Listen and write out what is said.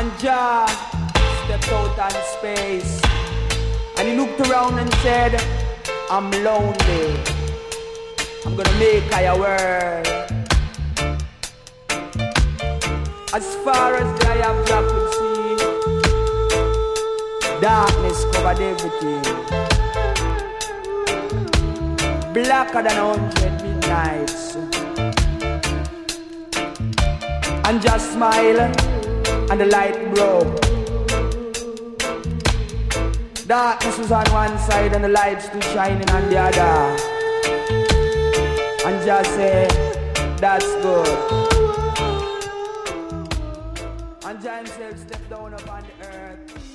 And Jah stepped out on space, and he looked around and said, I'm lonely, I'm gonna make a world. As far as the eye of Jah could see, darkness covered everything. Blacker than 100 midnights. And Jah smiled, and the light broke. Darkness was on one side and the light stood shining on the other. And Jah said, that's good. And Jah himself stepped down upon the earth.